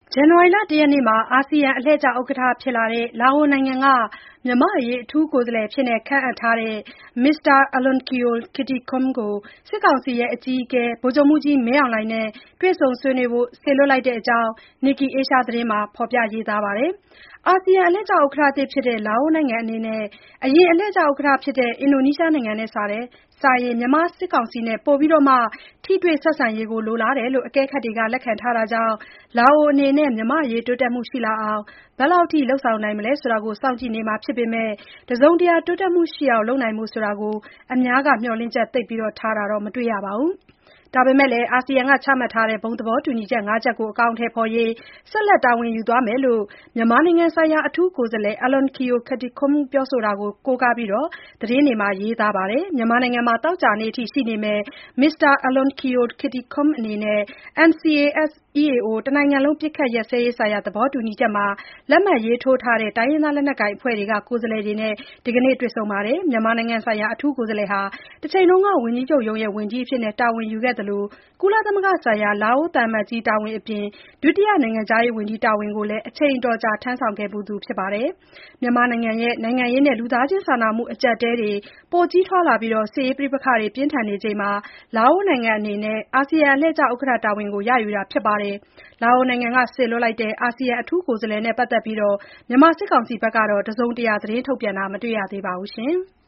ဇန်နဝါရီလ ၁ ရက်နေ့မှာ အာဆီယံအလှည့်ကျဥက္ကဋ္ဌဖြစ်လာတဲ့ လာအိုနိုင်ငံက မြန်မာ့အရေး အထူးကိုယ်စားလှယ်အဖြစ် ခန့်အပ်ထားတဲ့ Mr. Alounkeo Kittikhoun ကို စစ်ကောင်စီအကြီးအကဲ ဗိုလ်ချုပ်မှူးကြီး မင်းအောင်လှိုင်နဲ့ တွေ့ဆုံဆွေးနွေးဖို့ စေလွှတ်လိုက်တဲ့အကြောင်း Nikkei Asia သတင်းမှာ ဖော်ပြပါတယ်။ အာဆီယံအလှည့်ကျဥက္ကဋ္ဌသစ်ဖြစ်တဲ့ လာအိုနိုင်ငံအနေနဲ့ အရင်အလှည့်ကျဥက္ကဋ္ဌဖြစ်တဲ့ အင်ဒိုနီးရှားနိုင်ငံနဲ့စာရင် မြန်မာစစ်ကောင်စီနဲ့ ပိုပြီး ထိတွေ့ဆက်ဆံရေးလိုလားတယ်လို့ အကဲခတ်တွေက လက်ခံထားတာကြောင့် လာအိုအနေနဲ့ မြန်မာ့အရေးတိုးတက်မှုရှိလာအောင် ဘယ်လောက်အထိ လုပ်ဆောင်နိုင်မလဲဆိုတာ စောင့်ကြည့်နေမှာဖြစ်ပေမဲ့ တစုံတရာတိုးတက်မှုရှိအောင် လုပ်နိုင်ဖို့ အများက မျှော်လင့်ချက်သိပ်ထားတာမတွေ့ရပါဘူး။ ဒါပေမဲ့လည်း အာဆီယံက ချမှတ်ထားတဲ့ ဘုံသဘောတူညီချက် ၅ ချက်ကို အကောင်အထည်ဖော်ရေး ဆက်လက်တာဝန်ယူသွားမယ်လို့ မြန်မာနိုင်ငံဆိုင်ရာ အထူးကိုယ်စားလှယ် Alounkeo Kittikhoun ပြောဆိုတာကို ကိုးကားပြီး သတင်းတွေမှာ ရေးသားပါတယ်။ မြန်မာနိုင်ငံမှာ သောကြာနေ့အထိ ရှိနေမယ့် Mr. Alounkeo Kittikhoun အနေနဲ့ NCA-S EAO တနိုင်ငံလုံးပစ်ခတ်ရပ်စဲရေးဆိုင်ရာ သဘောတူညီချက်မှာ လက်မှတ်ရေးထိုးထားတဲ့ တိုင်းရင်းသားလက်နက်ကိုင်အဖွဲ့တွေက ကိုယ်စားလှယ်တွေနဲ့ ဒီနေ့ တွေ့ဆုံပါတယ်။ မြန်မာနိုင်ငံဆိုင်ရာ အထူးကိုယ်စားလှယ်ဟာ တချိန်က ဝန်ကြီးချုပ်ရုံးဝန်ကြီးအဖြစ်တာဝန်ယူခဲ့သလို ကုလသမဂ္ဂဆိုင်ရာ လာအိုသံအမတ်ကြီးတာဝန်အပြင် ဒုတိယနိုင်ငံခြားရေးဝန်ကြီးတာဝန်ကိုလည်း အချိန်အတော်ကြာ ထမ်းဆောင်ခဲ့ဖူးသူဖြစ်ပါတယ်။ မြန်မာနိုင်ငံရဲ့ နိုင်ငံရေးနဲ့ လူသားချင်းစာနာမှုအကျပ်အတည်းတွေ ပိုကြီးထွားလာပြီး စစ်ရေးပဋိပက္ခတွေပြင်းထန်နေချိန်မှာ လာအိုနိုင်ငံအနေနဲ့ အာဆီယံအလှည့်ကျဥက္ကဋ္ဌတာဝန်ကို ရယူတာဖြစ်ပါတယ်။ လာအိုနိုင်ငံက စေလွှတ်လိုက်တဲ့ အာဆီယံအထူးကိုယ်စားလှယ်နဲ့ ပတ်သက်ပြီး မြန်မာစစ်ကောင်စီဘက်ကတော့ တစုံတရာထုတ်ပြန်တာမတွေ့ရသေးပါဘူး။